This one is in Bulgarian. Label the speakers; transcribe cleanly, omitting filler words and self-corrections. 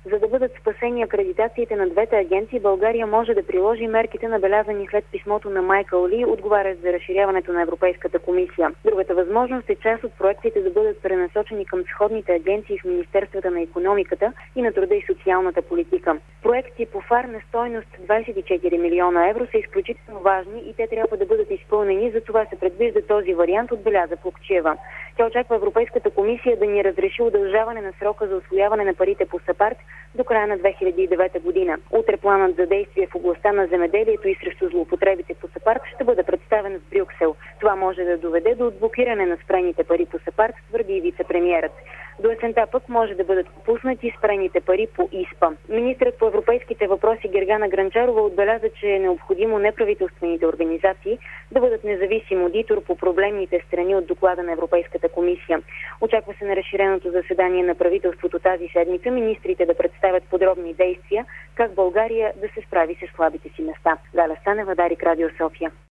Speaker 1: За да бъдат спасени акредитациите на двете агенции, България може да приложи мерките, набелязани след писмото на Майкъл Ли, отговарящ за разширяването на Европейската комисия. Другата възможност е част от проектите да бъдат пренасочени към сходните агенции в Министерствата на икономиката и на труда и социалната политика. Проекти по ФАР на стойност 24 милиона евро са изключително важни и те трябва да бъдат изпълнени, затова се предвижда този вариант, отбеляза Плугчиева. Тя очаква Европейската комисия да ни разреши удължаване на срока за усвояване на парите по САПАРД до края на 2009 година. Утре планът за действие в областта на земеделието и срещу злоупотребите по САПАРД ще бъде представен в Брюксел. Това може да доведе до отблокиране на спрените пари по САПАРД, твърди и вице-премиерът. До есента пък може да бъдат попуснати спрените пари по ИСПА. Министрът по европейските въпроси Гергана Гранчарова отбеляза, че е необходимо неправителствените организации да бъдат независим одитор по проблемните страни от доклада на Европейската комисия. Очаква се на разширеното заседание на правителството тази седмица министрите да представят подробни действия как България да се справи с слабите си места. Галя Станева, Дарик, Радио София.